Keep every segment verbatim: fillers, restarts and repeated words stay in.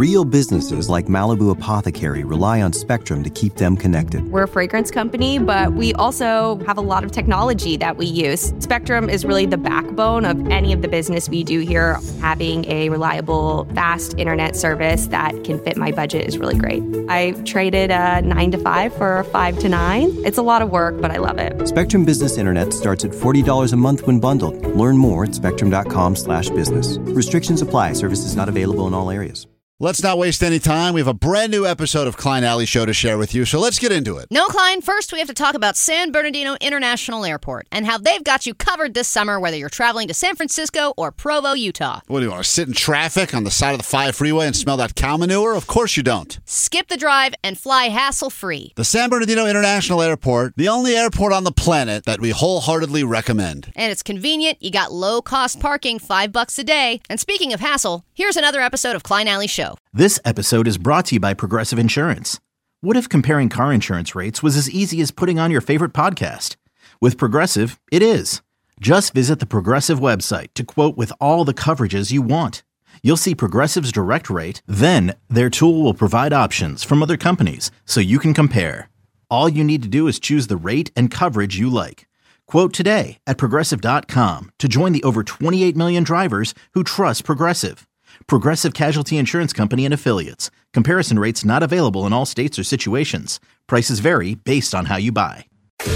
Real businesses like Malibu Apothecary rely on Spectrum to keep them connected. We're a fragrance company, but we also have a lot of technology that we use. Spectrum is really the backbone of any of the business we do here. Having a reliable, fast internet service that can fit my budget is really great. I traded a nine to five for a five to nine. It's a lot of work, but I love it. Spectrum Business Internet starts at forty dollars a month when bundled. Learn more at spectrum.com slash business. Restrictions apply. Services not available in all areas. Let's not waste any time. We have a brand new episode of Klein Alley Show to share with you, so let's get into it. No, Klein. First, we have to talk about San Bernardino International Airport and how they've got you covered this summer, whether you're traveling to San Francisco or Provo, Utah. What, do you want to sit in traffic on the side of the five freeway and smell that cow manure? Of course you don't. Skip the drive and fly hassle-free. The San Bernardino International Airport, the only airport on the planet that we wholeheartedly recommend. And it's convenient. You got low-cost parking, five bucks a day. And speaking of hassle, here's another episode of Klein Alley Show. This episode is brought to you by Progressive Insurance. What if comparing car insurance rates was as easy as putting on your favorite podcast? With Progressive, it is. Just visit the Progressive website to quote with all the coverages you want. You'll see Progressive's direct rate, then their tool will provide options from other companies so you can compare. All you need to do is choose the rate and coverage you like. Quote today at Progressive dot com to join the over twenty-eight million drivers who trust Progressive. Progressive Casualty Insurance Company and Affiliates. Comparison rates not available in all states or situations. Prices vary based on how you buy.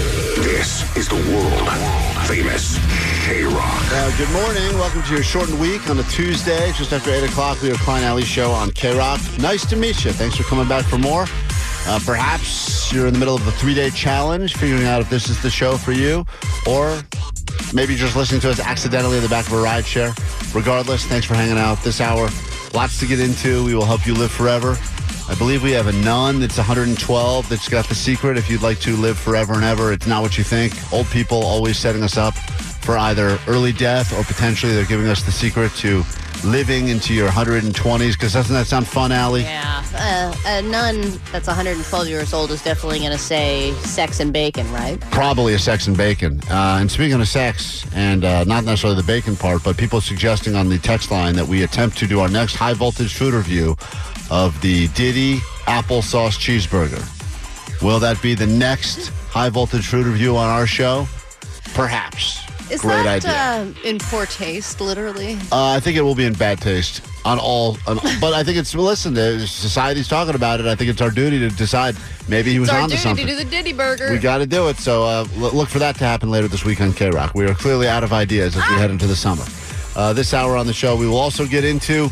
This is the world-famous K-Rock. Uh, good morning. Welcome to your shortened week on a Tuesday. Just after eight o'clock, we have Klein Alley Show on K-Rock. Nice to meet you. Thanks for coming back for more. Uh, perhaps you're in the middle of a three-day challenge, figuring out if this is the show for you, or maybe just listening to us accidentally in the back of a ride share. Regardless, thanks for hanging out this hour. Lots to get into. We will help you live forever. I believe we have a nun that's one hundred twelve that's got the secret. If you'd like to live forever and ever, it's not what you think. Old people always setting us up for either early death or potentially they're giving us the secret to living into your one hundred twenties, because doesn't that sound fun, Allie? Yeah. Uh, a nun that's one hundred twelve years old is definitely going to say sex and bacon, right? Probably a sex and bacon. Uh, and speaking of sex, and uh, not necessarily the bacon part, but people suggesting on the text line that we attempt to do our next high-voltage food review of the Diddy applesauce cheeseburger. Will that be the next high-voltage food review on our show? Perhaps. Is Great that idea. Uh, in poor taste, literally? Uh, I think it will be in bad taste on all. On, but I think it's, well, listen, society's talking about it. I think it's our duty to decide. Maybe he was it's onto our duty something. to do the Diddy burger. We got to do it. So uh, look for that to happen later this week on K-Rock. We are clearly out of ideas as ah. we head into the summer. Uh, this hour on the show, we will also get into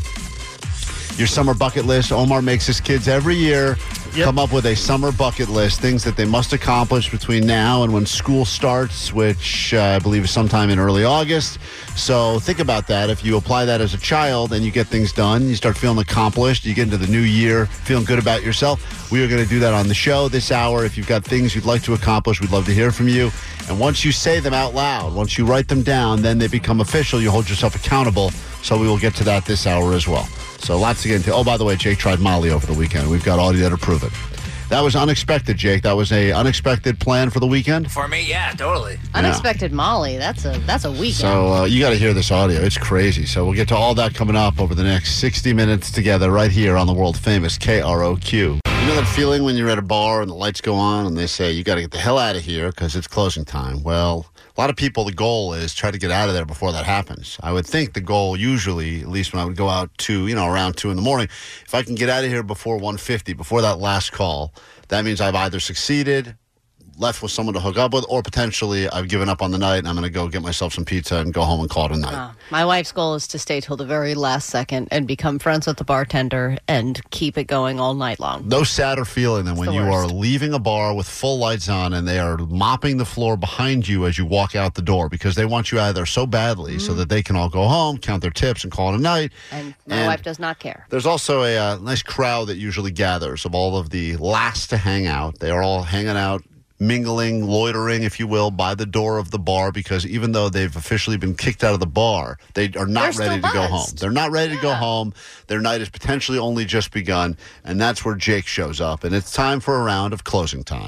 your summer bucket list. Omar makes his kids every year yep. come up with a summer bucket list, things that they must accomplish between now and when school starts, which uh, I believe is sometime in early August. So think about that. If you apply that as a child and you get things done, you start feeling accomplished, you get into the new year feeling good about yourself. We are going to do that on the show this hour. If you've got things you'd like to accomplish, we'd love to hear from you. And once you say them out loud, once you write them down, then they become official. You hold yourself accountable. So we will get to that this hour as well. So lots to get into. Oh, by the way, Jake tried Molly over the weekend. We've got audio to prove it. That was unexpected, Jake. That was a unexpected plan for the weekend. For me, yeah, totally. Unexpected yeah. Molly. That's a that's a weekend. So uh, you got to hear this audio. It's crazy. So we'll get to all that coming up over the next sixty minutes together right here on the world famous K R O Q. You know that feeling when you're at a bar and the lights go on and they say, you got to get the hell out of here because it's closing time? Well, a lot of people, the goal is try to get out of there before that happens. I would think the goal usually, at least when I would go out to, you know, around two in the morning, if I can get out of here before one fifty, before that last call, that means I've either succeeded, left with someone to hook up with, or potentially I've given up on the night and I'm going to go get myself some pizza and go home and call it a night. Uh, my wife's goal is to stay till the very last second and become friends with the bartender and keep it going all night long. No sadder feeling than it's when you worst. are leaving a bar with full lights on and they are mopping the floor behind you as you walk out the door because they want you out of there so badly mm. so that they can all go home, count their tips, and call it a night. And my and wife does not care. There's also a uh, nice crowd that usually gathers of all of the last to hang out. They are all hanging out, mingling, loitering, if you will, by the door of the bar because even though they've officially been kicked out of the bar, they are not They're ready to go home. They're not ready yeah. to go home. Their night has potentially only just begun, and that's where Jake shows up. And it's time for a round of closing time.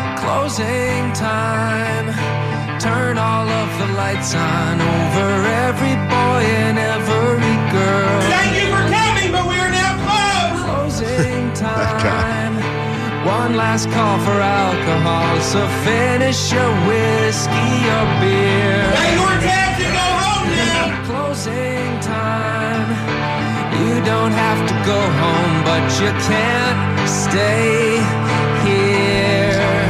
Closing time. Turn all of the lights on over every boy and every girl. Thank you for coming, but we are now closed. one last call for alcohol. So finish your whiskey or beer. Hey, your dad can go home now. Closing time. You don't have to go home, but you can't stay here.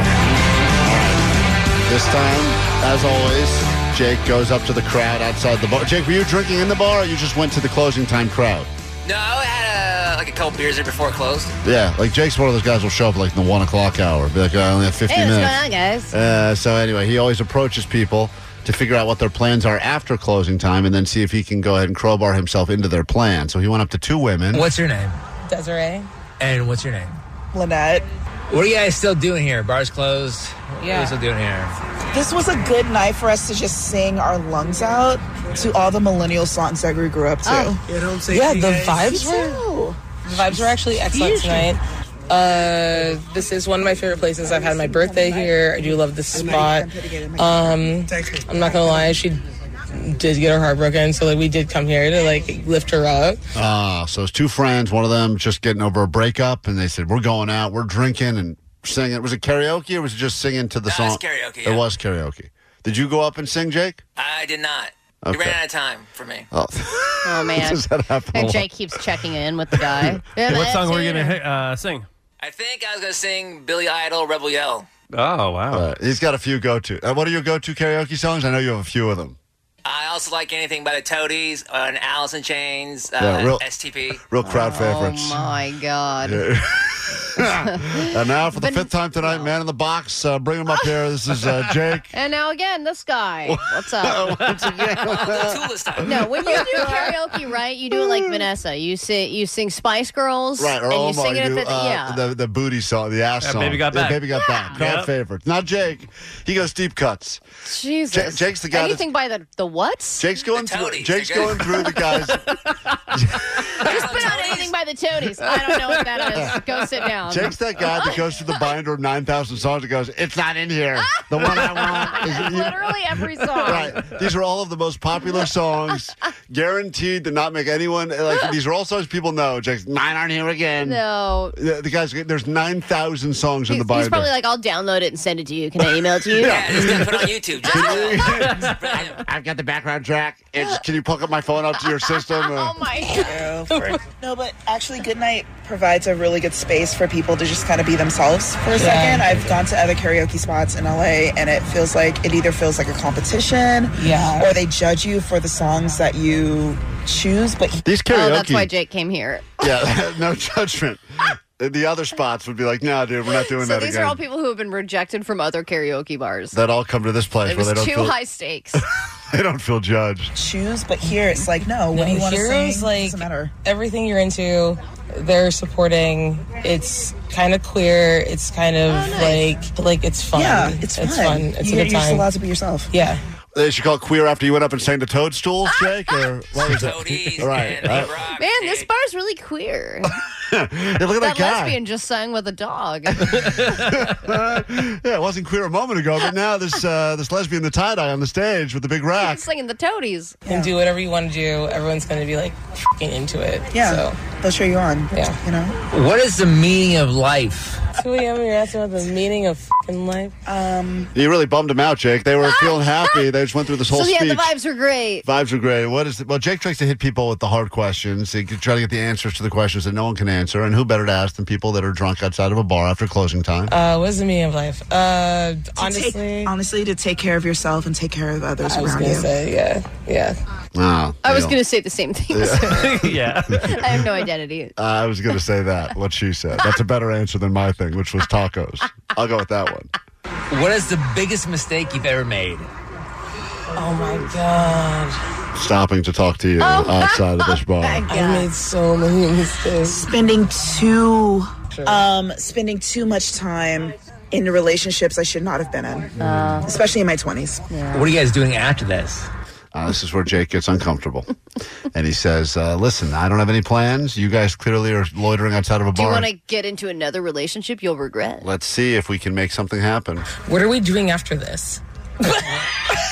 This time, as always, Jake goes up to the crowd outside the bar. Jake, were you drinking in the bar, or you just went to the closing time crowd? No, I had a, like a couple beers there before it closed. Yeah, like Jake's one of those guys who'll show up like in the one o'clock hour. Be like, I only have fifty Hey, minutes. what's going on, guys? Uh, so anyway, he always approaches people to figure out what their plans are after closing time and then see if he can go ahead and crowbar himself into their plan. So he went up to two women. What's your name? Desiree. And what's your name? Lynette. What are you guys still doing here? Bar's closed. What Yeah. are you still doing here? This was a good night for us to just sing our lungs out to all the millennial songs that we grew up to. Oh. You don't say Yeah, the guys. vibes were the vibes were actually excellent tonight. Uh, this is one of my favorite places. I've had my birthday here. I do love this spot. Um, I'm not gonna lie, she did get her heart broken, so like we did come here to like lift her up. Ah, so it's two friends, one of them just getting over a breakup, and they said, we're going out, we're drinking and singing. Was it karaoke or was it just singing to the No, song? it's karaoke, It yeah. was karaoke. Did you go up and sing, Jake? I did not. Okay. You ran out of time for me. Oh, Oh, man. Does that happen a And lot? Jake keeps checking in with the guy. Hey, what song were you going to uh, sing? I think I was going to sing Billy Idol, Rebel Yell. Oh, wow. Uh, he's got a few go-to. Uh, what are your go-to karaoke songs? I know you have a few of them. I also like anything by the Toadies, uh, and Alice in Chains, uh, Yeah, real- S T P. Real crowd Oh, favorites. my God. Yeah. And now for the fifth time tonight, man in the box. Uh, bring him up here. This is uh, Jake. And now again, this guy. What's up? Once again. No, when you do karaoke, right, you do it like Vanessa. You sing, you sing Spice Girls. Right, or and you Omar, sing it you at do, the, uh, yeah. the, the booty song, the ass Yeah, song. Baby Got Yeah, Back. Baby Got Back. Crowd Yep. favorite. Not Jake. He goes deep cuts. Jesus. Ja- Jake's the guy Anything by the the what? Jake's going The through. Toadies, Jake's they're going good. through the guys. Just put on anything by the Toadies. I don't know what that is. Go sit down. Jake's that guy that goes through the binder of nine thousand songs and goes, it's not in here. The one I want is Literally every song. Right. These are all of the most popular songs, guaranteed to not make anyone like. These are all songs people know. Jake's mine aren't here again. No. The, the guys, there's nine thousand songs in He's, the binder. he's probably like, I'll download it and send it to you. Can I email it to you? Yeah, it's going to put it on YouTube. Just I've got the background track. It's, can you hook up my phone up to your system? Oh my God. No, but actually, Goodnight provides a really good space for people to just kind of be themselves for a second. I've gone to other karaoke spots in L A, and it feels like it either feels like a competition, yeah, or they judge you for the songs that you choose. But These karaoke. Oh, that's why Jake came here. Yeah, no judgment. The other spots would be like, nah, dude, we're not doing So that these again. are all people who have been rejected from other karaoke bars. that all come to this place It where was they don't too feel high stakes. they don't feel judged. choose. But here, it's like, no, when No, you want to Heroes, sing, like, doesn't matter. everything you're into, they're supporting. It's kind of queer. It's kind of like like it's fun. Yeah, it's fun. It's fun. It's you, a good you're just time. allowed to be yourself. Yeah. They should call it queer after you went up and sang the Toadstools, Jake, or what was it? Toadies, All right. man, they Uh, rock. Man, this bar's really queer. yeah, look at that, That guy. lesbian just sang with a dog. Yeah, it wasn't queer a moment ago, but now this uh, this lesbian, the tie dye on the stage with the big rack. Singing the Toadies. And do whatever you want to do. Everyone's going to be like fing into it. Yeah, So, they'll cheer you on. Yeah. You know. What is the meaning of life? two a.m. you're asking about the meaning of fing life. Um, You really bummed them out, Jake. They were feeling happy. They just went through this whole So yeah, speech. the vibes were great. Vibes are great. What is it? Well, Jake tries to hit people with the hard questions. He can try to get the answers to the questions that no one can answer. And who better to ask than people that are drunk outside of a bar after closing time? Uh, what is the meaning of life? Uh, to honestly, take, honestly, to take care of yourself and take care of others I was around going you. to say, yeah, yeah. Oh, I was deal. going to say the same thing. Yeah. I have no identity. Uh, I was going to say that, what she said. That's a better answer than my thing, which was tacos. I'll go with that one. What is the biggest mistake you've ever made? Oh my god. Stopping to talk to you Oh, outside of this bar. I made so many mistakes. Spending too, um, spending too much time in relationships I should not have been in, Uh, especially in my twenties. What are you guys doing after this? Uh, this is where Jake gets uncomfortable. And he says, uh, listen, I don't have any plans. You guys clearly are loitering outside of a Do you bar. want to get into another relationship you'll regret? Let's see if we can make something happen. What are we doing after this?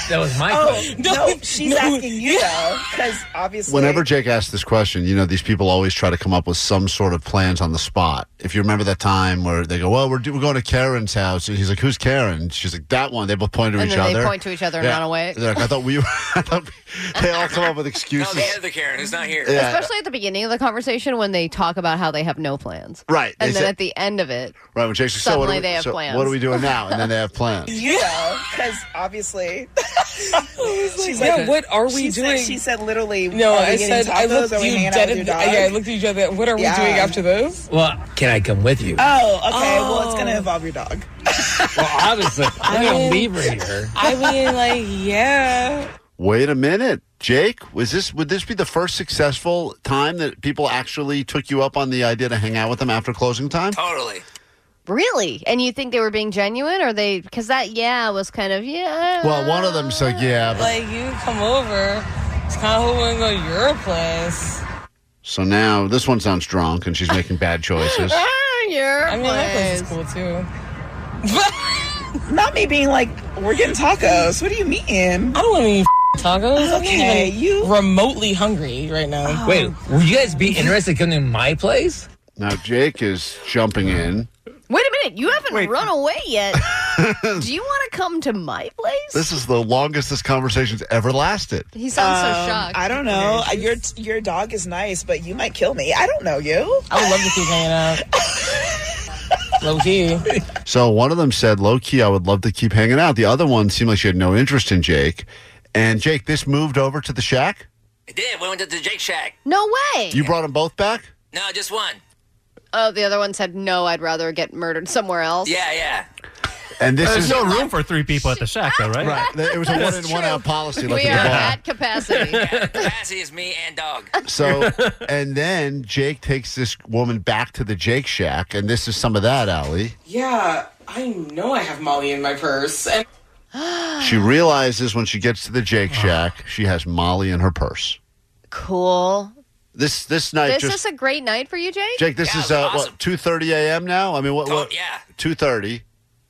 that was my Oh, question. no, she's asking you, though, because obviously... Whenever Jake asks this question, you know, these people always try to come up with some sort of plans on the spot. If you remember that time where they go, well, we're, do- we're going to Karen's house. And he's like, who's Karen? She's like, that one. They both point to And each then other. they point to each other and Yeah. run away. They're like, I thought we were... I thought we, they all come up with excuses. No, the other Karen who's not here. Yeah. Especially at the beginning of the conversation when they talk about how they have no plans. Right. And They then say- at the end of it, Right, when Jake's like, so what suddenly are we, they have so plans. what are we doing now? And then they have plans. You know, because obviously... she's Yeah, what are we she doing? Said, she said literally, No, are we I getting said, I tacos? looked Are we you hanging out dead with in your the, dog? yeah, I looked at each other. What are we Yeah. doing after this? Well, can I come with you? Oh, okay. Oh. Well, it's going to involve your dog. Well, obviously. I'm I going to mean- leave her here. I mean, like, yeah. Wait a minute. Jake, was this would this be the first successful time that people actually took you up on the idea to hang out with them after closing time? Totally. really? And you think they were being genuine, or they? Because that yeah was kind of yeah. Well, one of them said, yeah. But, Like, you come over. It's kind of hoping to go to your place. so now this one sounds drunk and she's making bad choices. your I mean, my place is cool, too. Not me being like, we're getting tacos. What do you mean? I don't want to eat tacos. I'm Okay, not even you- remotely hungry right now. Wait, would you guys be interested in coming to my place? Now Jake is jumping in. Wait a minute, you haven't run away yet. Do you want to come to my place? This is the longest this conversation's ever lasted. He sounds so Um, shocked. I don't know. Uh, Your your dog is nice, but you might kill me. I don't know you. I would love to keep hanging out. Low key. So one of them said, low key, I would love to keep hanging out. The other one seemed like she had no interest in Jake. And Jake, this moved over to the shack? It did. We went to the Jake Shack. No way. You brought them both back? No, just one. Oh, the other one said no. I'd rather get murdered somewhere else. Yeah, yeah. And this There's is no room for three people at the shack, though, right? right. It was a one in, one out policy. Like We in are the bar. at capacity. Yeah, capacity is me and dog. So, and then Jake takes this woman back to the Jake Shack, and this is some of that, Allie. Yeah, I know I have Molly in my purse. And She realizes when she gets to the Jake Shack, she has Molly in her purse. Cool. This this night, This just is a great night for you, Jake? Jake. This Yeah, is it was uh, awesome. what two thirty a.m. now. I mean, what? Oh, what yeah. two thirty.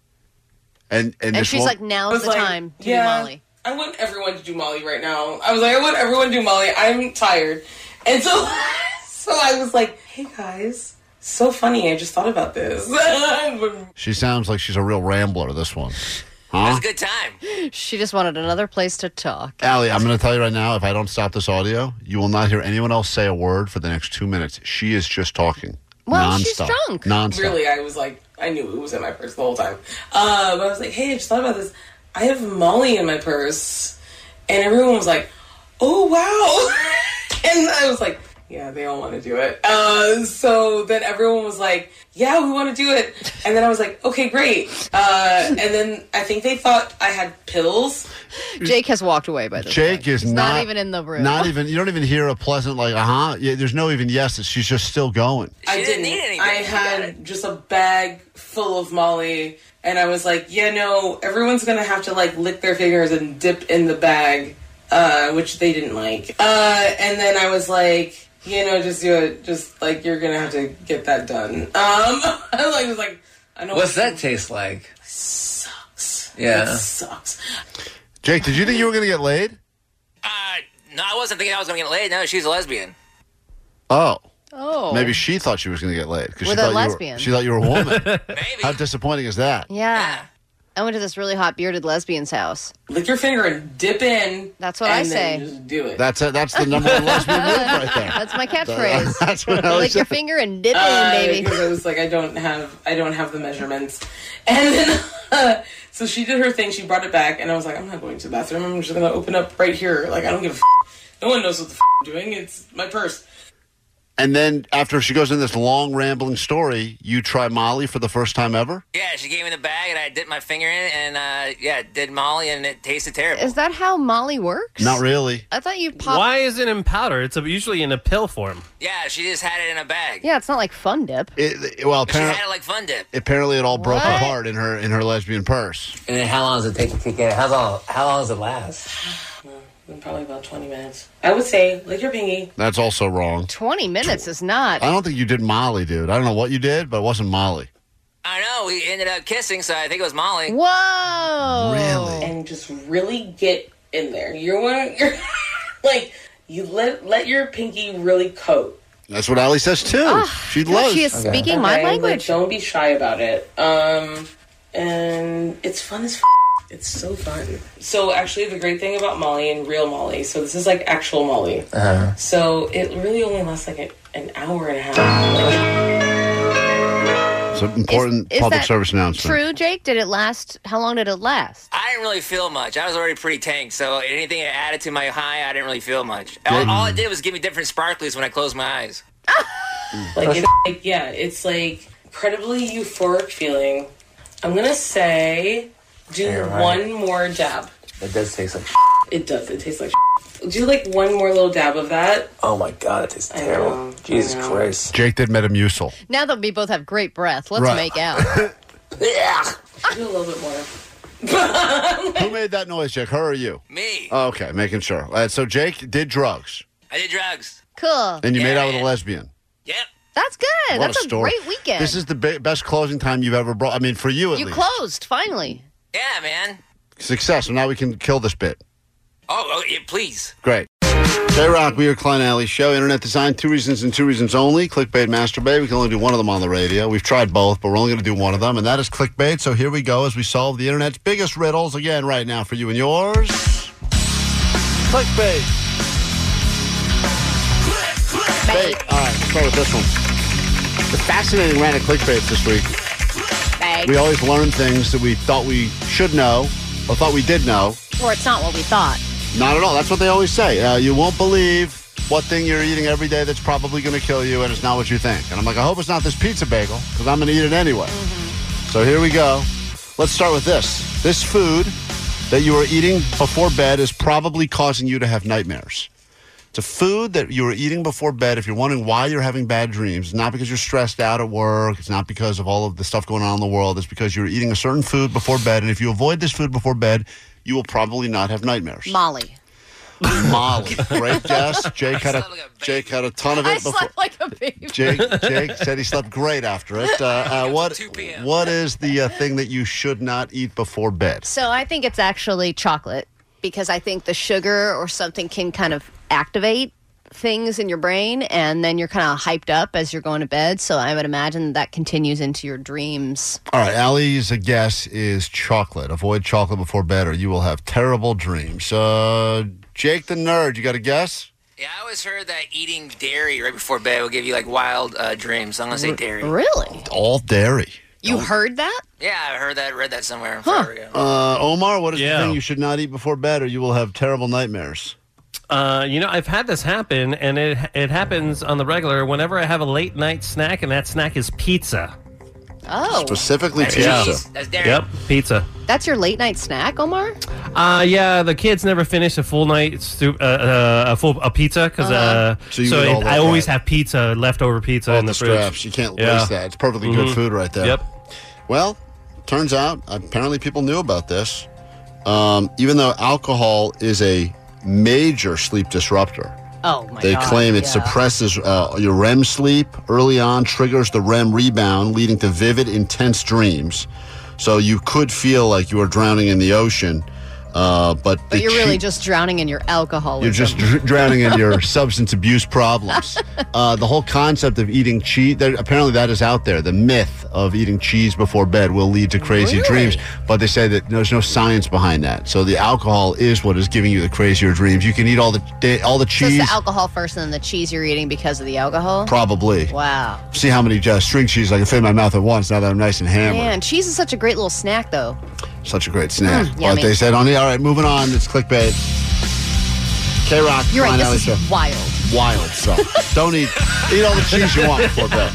And and, And this she's wo- like, I now's was the like, time to yeah, do Molly. I want everyone to do Molly right now. I was like, I want everyone to do Molly. I'm tired. And so, so I was like, hey guys, so funny. I just thought about this. she sounds like she's a real rambler. This one, It huh? was a good time. She just wanted another place to talk. Allie, I'm going to tell you right now. If I don't stop this audio, you will not hear anyone else say a word for the next two minutes. She is just talking. Well, she's nonstop. drunk. Nonstop. Really, I was like, I knew it was in my purse the whole time. Uh, but I was like, hey, I just thought about this. I have Molly in my purse. And everyone was like, oh, wow. And I was like, yeah, they all want to do it. Uh, so then everyone was like, yeah, we want to do it. And then I was like, okay, great. Uh, and then I think they thought I had pills. Jake has walked away by this Jake point. is He's not, not even in the room. Not even. You don't even hear a pleasant like, uh huh. Yeah, there's no even yeses. She's just still going. She I didn't didn't. need anything. I She got had it. just a bag full of Molly, and I was like, yeah, no, everyone's gonna have to like lick their fingers and dip in the bag, uh, which they didn't like. Uh, and then I was like, you know, just do it. Just like you're gonna have to get that done. Um, I like was like, I know. What's that taste like? Sucks. Yeah. It sucks. Jake, did you think you were going to get laid? Uh, no, I wasn't thinking I was going to get laid. No, she's a lesbian. Oh. Oh. Maybe she thought she was going to get laid. 'cause she With a thought you were- lesbian. she thought you were a woman. Maybe. How disappointing is that? Yeah. I went to this really hot bearded lesbian's house. Lick your finger and dip in. That's what and I then say. Just do it. That's it. That's the number one lesbian move right there. That's my catchphrase. That's what I Lick was your saying. finger and dip Uh, in, baby. Because I was like, I don't have, I don't have the measurements. And then, uh, so she did her thing. She brought it back, and I was like, I'm not going to the bathroom. I'm just gonna open up right here. Like, I don't give a. F- no one knows what the f- I'm doing. It's my purse. And then after she goes in this long rambling story, you try Molly for the first time ever? Yeah, she gave me the bag, and I dipped my finger in it, and, uh, yeah, did Molly, and it tasted terrible. Is that how Molly works? Not really. I thought you pop. Why is it in powder? It's usually in a pill form. Yeah, she just had it in a bag. Yeah, it's not like Fun Dip. It, it- well, She apparently, had it like Fun Dip. apparently it all broke What? apart in her in her lesbian purse. And then how long does it take to get it? How long, how long does it last? Probably about twenty minutes. I would say, lick your pinky. That's also wrong. twenty minutes is not. I don't think you did Molly, dude. I don't know what you did, but it wasn't Molly. I know. We ended up kissing, so I think it was Molly. Whoa! Really? And just really get in there. You're one. You're like you let let your pinky really coat. That's what Allie says too. Oh, she loves. She is okay. speaking okay, my language. Like, don't be shy about it. Um, and it's fun as. F- It's so fun. So actually, the great thing about Molly and real Molly. So this is like actual Molly. Uh-huh. So it really only lasts like a, an hour and a half. It's an important is, is public that service announcement. True, Jake? Did it last? How long did it last? I didn't really feel much. I was already pretty tanked, so anything that added to my high, I didn't really feel much. All, all it did was give me different sparklies when I closed my eyes. like, it's, like, yeah, it's like incredibly euphoric feeling. I'm gonna say, do yeah, right. one more dab. It does taste like. It does. It tastes like. Do like one more little dab of that. Oh my god, it tastes terrible. Know, Jesus Christ. Jake did Metamucil. Now that we both have great breath, let's right. make out. Yeah. Do a little bit more. Who made that noise, Jake? Her or you? Me. Oh, okay, making sure. Uh, so Jake did drugs. I did drugs. Cool. And you yeah, made out man. with a lesbian. Yep. That's good. What That's a, a, story. great weekend. This is the be- best closing time you've ever brought. I mean, for you at you least. You closed, finally. Yeah, man. Success. So now we can kill this bit. Oh, oh yeah, please. Great. K-Rock, we are Klein Alley Show. Internet design, two reasons and two reasons only. Clickbait, masturbate. We can only do one of them on the radio. We've tried both, but we're only going to do one of them, and that is clickbait. So here we go as we solve the Internet's biggest riddles again right now for you and yours. Clickbait. Clickbait. All right, let's start with this one. The fascinating rant of clickbaits this week. Bang. We always learn things that we thought we should know or thought we did know. Or it's not what we thought. Not at all. That's what they always say. Uh, you won't believe what thing you're eating every day that's probably going to kill you, and it's not what you think. And I'm like, I hope it's not this pizza bagel, because I'm going to eat it anyway. Mm-hmm. So here we go. Let's start with this. This food that you are eating before bed is probably causing you to have nightmares. It's a food that you are eating before bed. If you're wondering why you're having bad dreams, it's not because you're stressed out at work. It's not because of all of the stuff going on in the world. It's because you're eating a certain food before bed, and if you avoid this food before bed, you will probably not have nightmares. Molly. Molly. Great guess. Jake had a Jake had a ton of it I before. slept like a baby. Jake Jake said he slept great after it. Uh, uh, what what is the uh, thing that you should not eat before bed? So I think it's actually chocolate, because I think the sugar or something can kind of activate things in your brain, and then you're kind of hyped up as you're going to bed. So I would imagine that continues into your dreams. All right, Allie's guess is chocolate. Avoid chocolate before bed, or you will have terrible dreams. Uh, Jake the nerd, you got a guess? Yeah, I always heard that eating dairy right before bed will give you like wild uh, dreams. So I'm gonna say dairy. Really? All dairy. You Don't... heard that? Yeah, I heard that. Read that somewhere. Huh. Forever ago. Uh, Omar, what is Yeah. the thing you should not eat before bed, or you will have terrible nightmares? Uh, you know, I've had this happen, and it it happens on the regular whenever I have a late night snack, and that snack is pizza. Oh. Specifically That's pizza. cheese. That's dairy. Yep, pizza. That's your late night snack, Omar? Uh, yeah, the kids never finish a full night stu- uh, uh, a full a pizza because uh, So so, you eat all it, that I always right. have pizza, leftover pizza All in the, the fridge. scraps. You can't Yeah. waste that. It's perfectly Mhm. good food right there. Yep. Well, turns out, apparently people knew about this. Um, even though alcohol is a major sleep disruptor, Oh, my they God. claim it yeah. suppresses uh, your R E M sleep early on, triggers the R E M rebound, leading to vivid, intense dreams. So you could feel like you are drowning in the ocean. Uh, but But the you're really cheap- just drowning in your alcoholism. You're just dr- drowning in your substance abuse problems. Uh, the whole concept of eating cheese, there, apparently that is out there. The myth of eating cheese before bed will lead to crazy Really? dreams. But they say that there's no science behind that. So the alcohol is what is giving you the crazier dreams. You can eat all the da- all the So it's cheese. the alcohol first and then the cheese you're eating because of the alcohol? Probably. Wow. See how many uh, string cheese I can fit in my mouth at once now that I'm nice and hammered. Man, cheese is such a great little snack, though. Such a great snack. Mm, but yummy. they said on the, all right, moving on. It's clickbait. K-Rock. You're right, Klein this Alley is Show. wild. Wild stuff. Don't eat. Eat all the cheese you want before bed.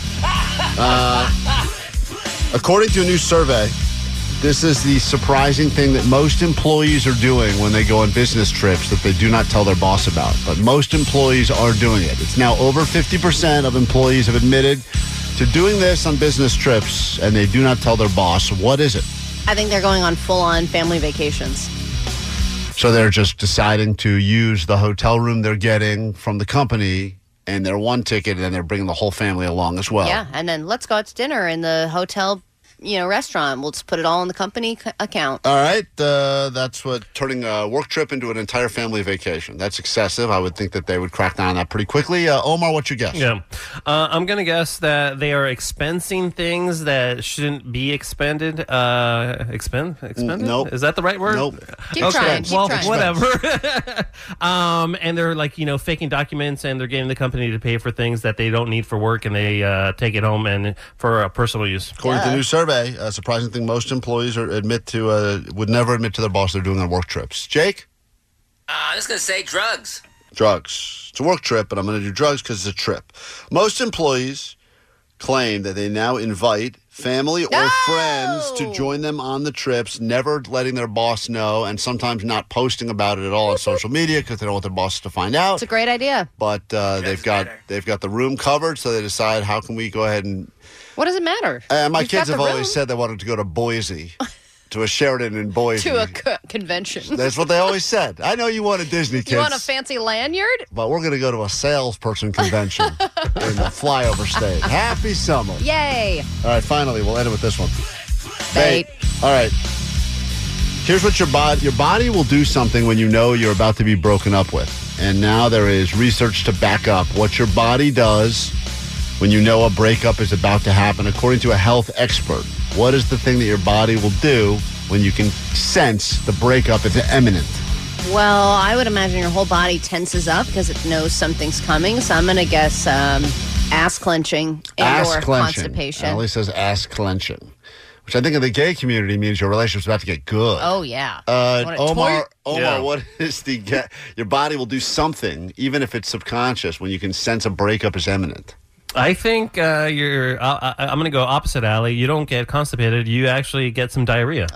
Uh, according to a new survey, this is the surprising thing that most employees are doing when they go on business trips that they do not tell their boss about. But most employees are doing it. It's now over fifty percent of employees have admitted to doing this on business trips, and they do not tell their boss. What is it? I think they're going on full-on family vacations. So they're just deciding to use the hotel room they're getting from the company and they're one ticket, and then they're bringing the whole family along as well. Yeah, and then let's go out to dinner in the hotel, you know, restaurant. We'll just put it all in the company c- account. All right, uh, that's what turning a work trip into an entire family vacation. That's excessive. I would think that they would crack down on that pretty quickly. Uh, Omar, what's your guess? Yeah, uh, I'm going to guess that they are expensing things that shouldn't be expended. Uh, expend? Expended? Nope. Is that the right word? Nope. Keep okay. trying. Keep well, trying. whatever. um, and they're like, you know, faking documents, and they're getting the company to pay for things that they don't need for work, and they uh, take it home and for uh, personal use. According to the new survey, a surprising thing, most employees are admit to uh, would never admit to their boss they're doing on work trips. Jake? Uh, I'm just going to say drugs. Drugs. It's a work trip, but I'm going to do drugs because it's a trip. Most employees claim that they now invite family or No! friends to join them on the trips, never letting their boss know, and sometimes not posting about it at all on social media because they don't want their bosses to find out. It's a great idea. But uh, they've got better. they've got the room covered, so they decide how can we go ahead and. What does it matter? Uh, my You've kids got have the always room. said they wanted to go to Boise, to a Sheridan in Boise. To a co- convention. That's what they always said. I know you want a Disney, kids. You want a fancy lanyard? But we're going to go to a salesperson convention in the flyover state. Happy summer. Yay. All right, finally, we'll end it with this one. Bait. All right. Here's what your body, your body will do something when you know you're about to be broken up with. And now there is research to back up what your body does when you know a breakup is about to happen. According to a health expert, what is the thing that your body will do when you can sense the breakup is imminent? Well, I would imagine your whole body tenses up because it knows something's coming. So I'm going to guess um, ass clenching and Ass or clenching. constipation. Allie says ass clenching, which I think in the gay community means your relationship's about to get good. Oh, yeah. Uh, Want it Omar, toy- Omar, Yeah. what is the get? Your body will do something, even if it's subconscious, when you can sense a breakup is imminent. I think uh, you're. Uh, I, I'm going to go opposite, Allie. You don't get constipated. You actually get some diarrhea.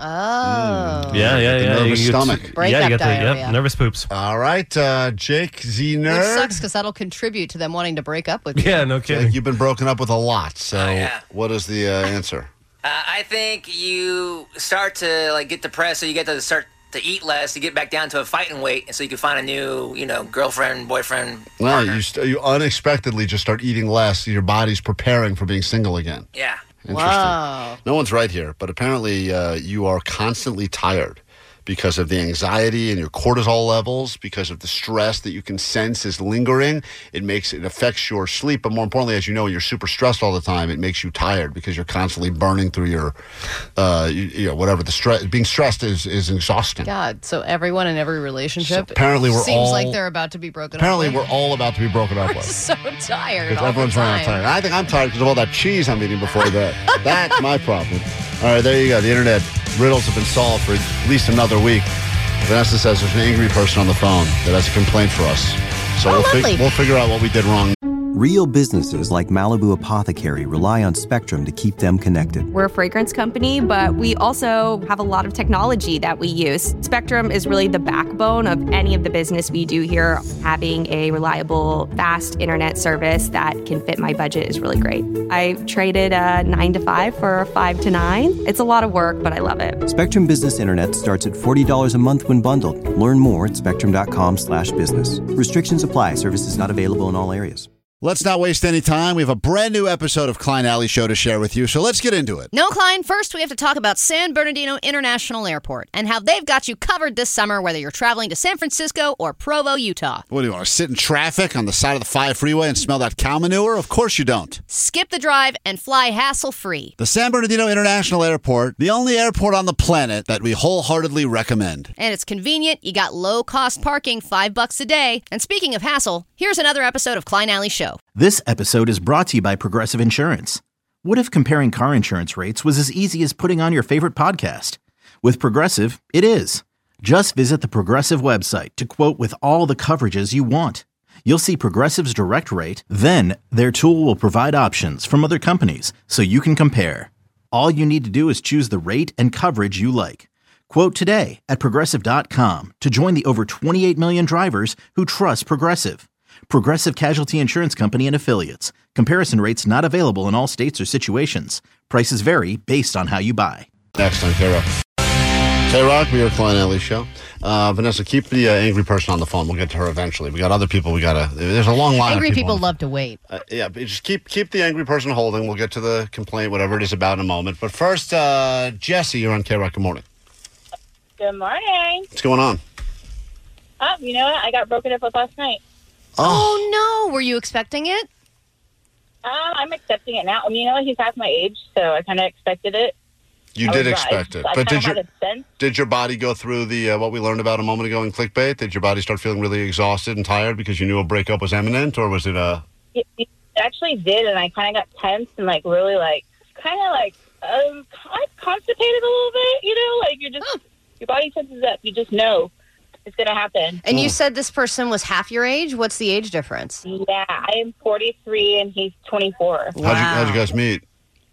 Oh. Yeah, yeah, the yeah. nervous you, stomach. yeah, you Breakup get the diarrhea. yep, nervous poops. All right, uh, Jake Z Which Nerd. sucks because that'll contribute to them wanting to break up with you. Yeah, no kidding. Jake, you've been broken up with a lot. So, Oh, yeah. what is the uh, answer? Uh, I think you start to like get depressed, so you get to start to eat less, to get back down to a fighting weight, and so you can find a new, you know, girlfriend, boyfriend. No, partner. you st- you unexpectedly just start eating less. Your body's preparing for being single again. Yeah. Interesting. Wow. No one's right here, but apparently uh, you are constantly tired because of the anxiety and your cortisol levels, because of the stress that you can sense is lingering. It makes it affects your sleep, but more importantly, as you know, when you're super stressed all the time, it makes you tired because you're constantly burning through your, uh, you, you know, whatever the stress. Being stressed is is exhausting. God, so everyone in every relationship So apparently we're seems all- like they're about to be broken Apparently, up. we're all about to be broken up we're with. so tired. Because all everyone's the running out time. tired. I think I'm tired because of all that cheese I'm eating before that. That's my problem. All right, there you go. The internet riddles have been solved for at least another week. Vanessa says there's an angry person on the phone that has a complaint for us. So Oh, we'll, lovely. we'll figure out what we did wrong. Real businesses like Malibu Apothecary rely on Spectrum to keep them connected. We're a fragrance company, but we also have a lot of technology that we use. Spectrum is really the backbone of any of the business we do here. Having a reliable, fast internet service that can fit my budget is really great. I traded a nine to five for a five to nine. It's a lot of work, but I love it. Spectrum Business Internet starts at forty dollars a month when bundled. Learn more at spectrum.com slash business. Restrictions apply. Services not available in all areas. Let's not waste any time. We have a brand new episode of Klein Alley Show to share with you, so let's get into it. No, Klein, first we have to talk about San Bernardino International Airport and how they've got you covered this summer, whether you're traveling to San Francisco or Provo, Utah. What do you want to sit in traffic on the side of the five freeway and smell that cow manure? Of course you don't. Skip the drive and fly hassle-free. The San Bernardino International Airport, the only airport on the planet that we wholeheartedly recommend. And it's convenient. You got low-cost parking, five bucks a day. And speaking of hassle, here's another episode of Klein Alley Show. This episode is brought to you by Progressive Insurance. What if comparing car insurance rates was as easy as putting on your favorite podcast? With Progressive, it is. Just visit the Progressive website to quote with all the coverages you want. You'll see Progressive's direct rate, then their tool will provide options from other companies so you can compare. All you need to do is choose the rate and coverage you like. Quote today at Progressive dot com to join the over twenty-eight million drivers who trust Progressive. Progressive Casualty Insurance Company and Affiliates. Comparison rates not available in all states or situations. Prices vary based on how you buy. Next on K-Rock. K-Rock, we are Klein Alley Show. Uh, Vanessa, keep the uh, angry person on the phone. We'll get to her eventually. We got other people. We got to. There's a long line Angry of people. people love to wait. Uh, yeah, but just keep keep the angry person holding. We'll get to the complaint, whatever it is about, in a moment. But first, uh, Jesse, you're on K-Rock. Good morning. Good morning. What's going on? Oh, you know what? I got broken up with last night. Oh, no. Were you expecting it? Um, I'm accepting it now. I mean, you know what? He's half my age, so I kind of expected it. You I did was expect right. it, I but did kinda your had a sense. did your body go through the uh, what we learned about a moment ago in clickbait? Did your body start feeling really exhausted and tired because you knew a breakup was imminent, or was it a? It, it actually did, and I kind of got tense and like really like kind of like um, kind of constipated a little bit. You know, like you're just your body tenses up. You just know it's gonna happen. And you said this person was half your age? What's the age difference? Yeah, I am forty-three and he's twenty-four. How'd, you, how'd you guys meet?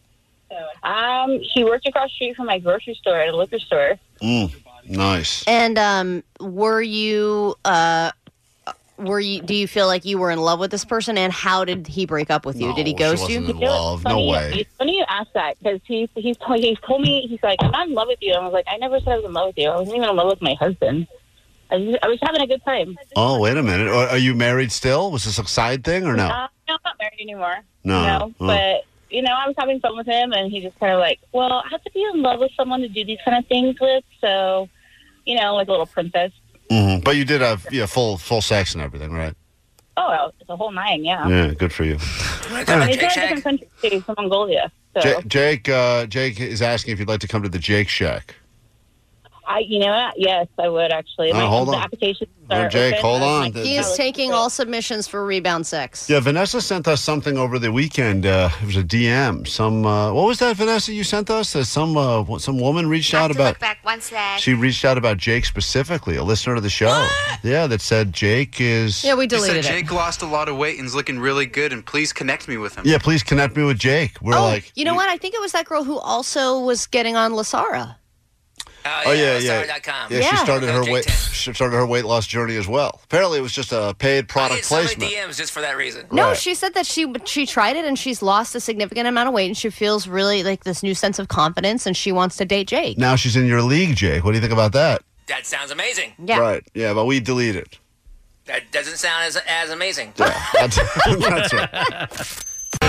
Um, he worked across the street from my grocery store at a liquor store. Mm, nice. And um, were you, uh, were you, do you feel like you were in love with this person? And how did he break up with you? No, did he she ghost you? wasn't in love. No Funny- way. It's funny you ask that because he's he's told, he's told me he's like I'm not in love with you. And I was like I never said I was in love with you. I wasn't even in love with my husband. I was, I was having a good time. Oh, wait a minute. Are, are you married still? Was this a side thing or no? Uh, no, I'm not married anymore. No. No, Oh. but you know I was having fun with him, and he just kind of like, well, I have to be in love with someone to do these kind of things with. So, you know, like a little princess. Mm-hmm. But you did have yeah full full sex and everything, right? Oh, well, it's a whole nine, yeah. Yeah, good for you. And he's in a different country too, from Mongolia. So. Ja- Jake, uh, Jake is asking if you'd like to come to the Jake Shack. I, you know what? Yes, I would actually. Oh, My, hold the on. applications Oh, are Jake, open. hold I was on. like, The- He the- is taking all submissions for rebound sex. Yeah, Vanessa sent us something over the weekend. Uh, it was a D M. Some uh, what was that, Vanessa? You sent us that some uh, some woman reached out about. Look back one sec. She reached out about Jake specifically, a listener to the show. Yeah, that said Jake is. Yeah, we He deleted said it. Jake lost a lot of weight and is looking really good, and please connect me with him. Yeah, please connect me with Jake. We're oh, like, you know what? I think it was that girl who also was getting on Lasara. oh yeah, yeah, yeah. Yeah. She started her weight. She started her weight loss journey as well. Apparently, it was just a paid I product get so many placement. D Ms just for that reason. No, Right. she said that she she tried it and she's lost a significant amount of weight and she feels really like this new sense of confidence and she wants to date Jake. Now she's in your league, Jake. What do you think about that? That sounds amazing. Yeah. Right. Yeah, but we deleted. That doesn't sound as as amazing. That's, that's right.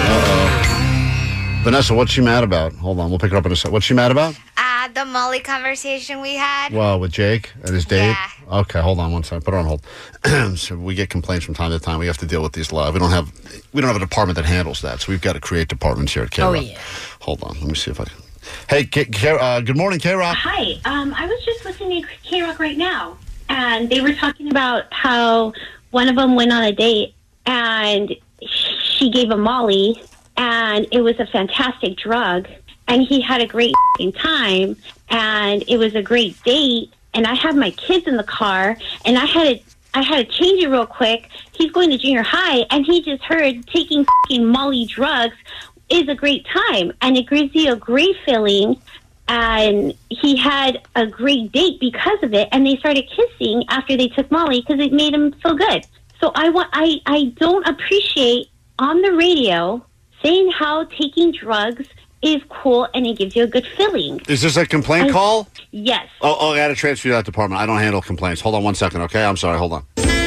Uh-oh. Vanessa, what's she mad about? Hold on, we'll pick her up in a sec. What's she mad about? Uh, the Molly conversation we had. Well, with Jake and his date? Yeah. Okay, hold on one second. Put her on hold. So we get complaints from time to time. We have to deal with these live. We don't have we don't have a department that handles that, so we've got to create departments here at K-Rock. Oh, yeah. Hold on. Let me see if I can. Hey, K- K- uh, good morning, K-Rock. Hi. Um, I was just listening to K-Rock right now, and they were talking about how one of them went on a date, and she gave him Molly, and it was a fantastic drug, and he had a great f***ing time, and it was a great date, and I had my kids in the car, and I had to, I had to change it real quick. He's going to junior high, and he just heard taking f***ing Molly drugs is a great time, and it gives you a great feeling, and he had a great date because of it, and they started kissing after they took Molly because it made him feel good. So I want, I, I don't appreciate on the radio saying how taking drugs is cool and it gives you a good feeling. Is this a complaint I- call? Yes. Oh, oh, I got to transfer you to that department. I don't handle complaints. Hold on one second, okay? I'm sorry. Hold on.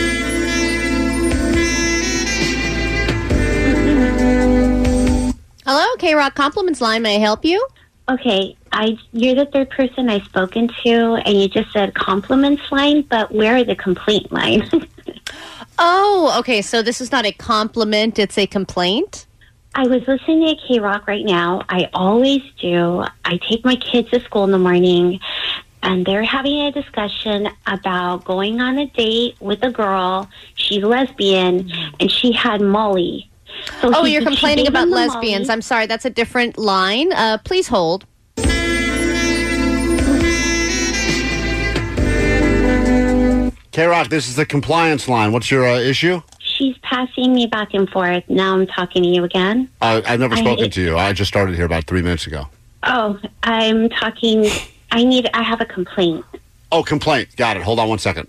Hello, K-Rock Compliments line. May I help you? Okay, I you're the third person I've spoken to, and you just said compliments line, but where are the complaint line? Oh, okay. So this is not a compliment; it's a complaint. I was listening to K-Rock right now. I always do. I take my kids to school in the morning, and they're having a discussion about going on a date with a girl. She's lesbian, and she had Molly. So Oh, he- you're she complaining gave about him the lesbians. Molly. I'm sorry, that's a different line. Uh, please hold. K-Rock, this is the compliance line. What's your uh, issue? She's passing me back and forth. Now I'm talking to you again. Uh, I've never I- spoken to you. I just started here about three minutes ago. Oh, I'm talking. I need. I have a complaint. Oh, complaint. Got it. Hold on one second.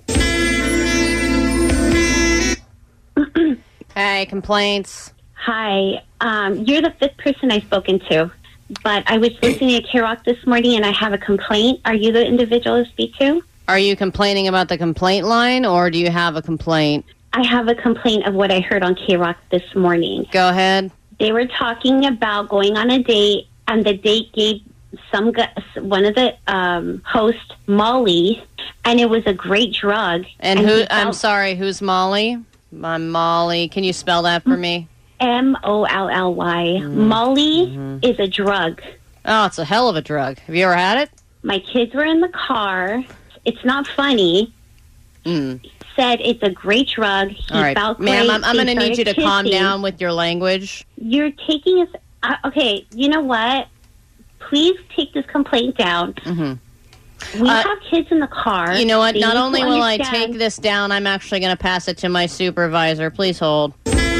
Hey, complaints. Hi. Um, you're the fifth person I've spoken to, but I was listening to K-Rock this morning and I have a complaint. Are you the individual to speak to? Are you complaining about the complaint line, or do you have a complaint? I have a complaint of what I heard on K-Rock this morning. Go ahead. They were talking about going on a date, and the date gave some gu- one of the um, hosts Molly, and it was a great drug. And, and who? he I'm felt- sorry. Who's Molly? I'm Molly. Can you spell that for me? M O L L Y. Mm-hmm. Molly mm-hmm. is a drug. Oh, it's a hell of a drug. Have you ever had it? My kids were in the car. It's not funny. Mm. Said it's a great drug. He All right, felt ma'am, great. I'm, I'm They going to need you to started calm kissing. down with your language. You're taking us. Uh, okay, you know what? Please take this complaint down. Mm-hmm. We Uh, have kids in the car. You know what? They Not need to only will I understand- take this down, I'm actually going to pass it to my supervisor. Please hold.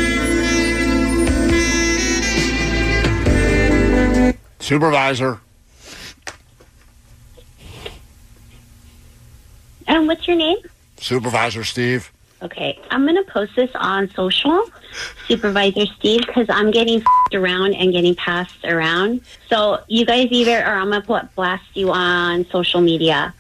Supervisor. And what's your name? Supervisor Steve. Okay, I'm going to post this on social, Supervisor Steve, because I'm getting f***ed around and getting passed around. So you guys either, or I'm going to put blast you on social media.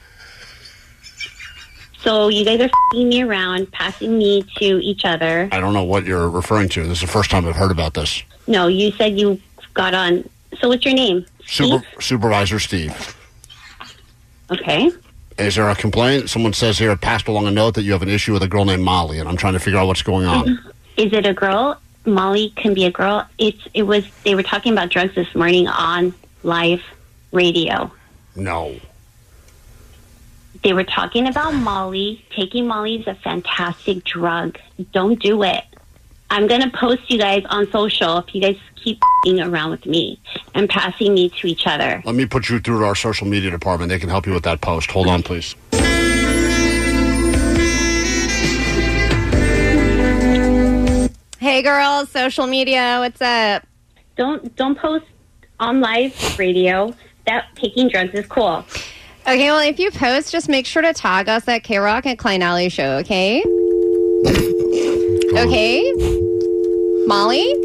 So you guys are f***ing me around, passing me to each other. I don't know what you're referring to. This is the first time I've heard about this. No, you said you got on. So what's your name? Super, Supervisor Steve. Okay. Is there a complaint? Someone says here, passed along a note that you have an issue with a girl named Molly, and I'm trying to figure out what's going on. Is it a girl? Molly can be a girl. It's it was they were talking about drugs this morning on live radio. No. They were talking about Molly. Taking Molly is a fantastic drug. Don't do it. I'm going to post you guys on social if you guys keep f***ing around with me and passing me to each other. Let me put you through to our social media department. They can help you with that post. Hold on, please. Hey, girls, social media, what's up? Don't don't post on live radio that taking drugs is cool. Okay, well, if you post, just make sure to tag us at K-Rock and Klein Alley Show, okay? Okay? Molly?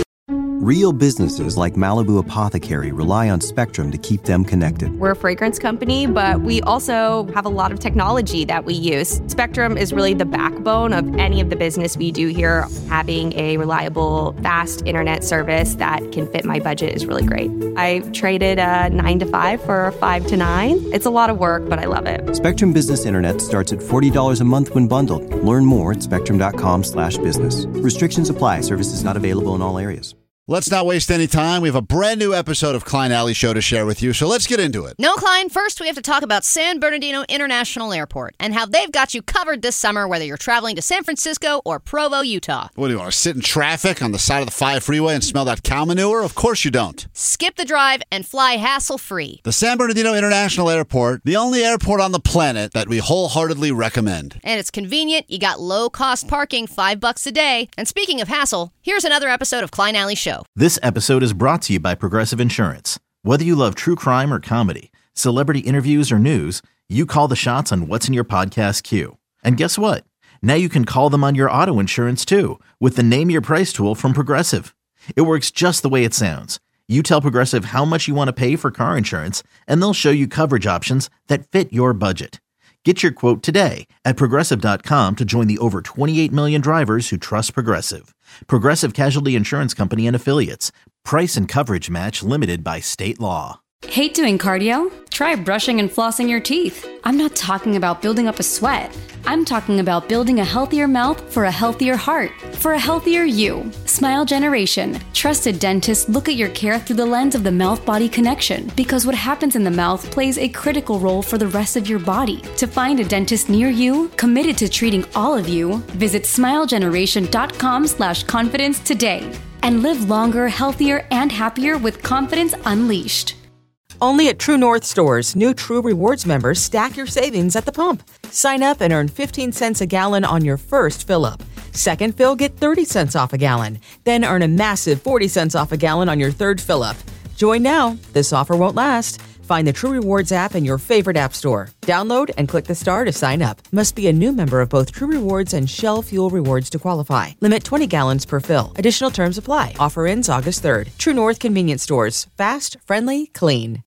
Real businesses like Malibu Apothecary rely on Spectrum to keep them connected. We're a fragrance company, but we also have a lot of technology that we use. Spectrum is really the backbone of any of the business we do here. Having a reliable, fast internet service that can fit my budget is really great. I traded a nine to five for a five to nine. It's a lot of work, but I love it. Spectrum Business Internet starts at forty dollars a month when bundled. Learn more at spectrum.com slash business. Restrictions apply. Services not available in all areas. Let's not waste any time. We have a brand new episode of Klein Alley Show to share with you, so let's get into it. No, Klein, first we have to talk about San Bernardino International Airport and how they've got you covered this summer, whether you're traveling to San Francisco or Provo, Utah. What, do you want to sit in traffic on the side of the five freeway and smell that cow manure? Of course you don't. Skip the drive and fly hassle-free. The San Bernardino International Airport, the only airport on the planet that we wholeheartedly recommend. And it's convenient. You got low-cost parking, five bucks a day. And speaking of hassle, here's another episode of Klein Alley Show. This episode is brought to you by Progressive Insurance. Whether you love true crime or comedy, celebrity interviews or news, you call the shots on what's in your podcast queue. And guess what? Now you can call them on your auto insurance too with the Name Your Price tool from Progressive. It works just the way it sounds. You tell Progressive how much you want to pay for car insurance, and they'll show you coverage options that fit your budget. Get your quote today at Progressive dot com to join the over twenty-eight million drivers who trust Progressive. Progressive Casualty Insurance Company and Affiliates. Price and coverage match limited by state law. Hate doing cardio? Try brushing and flossing your teeth. I'm not talking about building up a sweat. I'm talking about building a healthier mouth for a healthier heart, for a healthier you. Smile Generation. Trusted dentists look at your care through the lens of the mouth-body connection, because what happens in the mouth plays a critical role for the rest of your body. To find a dentist near you, committed to treating all of you, visit smilegeneration.com slash confidence today. And live longer, healthier, and happier with confidence unleashed. Only at True North stores, new True Rewards members stack your savings at the pump. Sign up and earn fifteen cents a gallon on your first fill-up. Second fill, get thirty cents off a gallon. Then earn a massive forty cents off a gallon on your third fill-up. Join now. This offer won't last. Find the True Rewards app in your favorite app store. Download and click the star to sign up. Must be a new member of both True Rewards and Shell Fuel Rewards to qualify. Limit twenty gallons per fill. Additional terms apply. Offer ends August third. True North Convenience Stores. Fast, friendly, clean.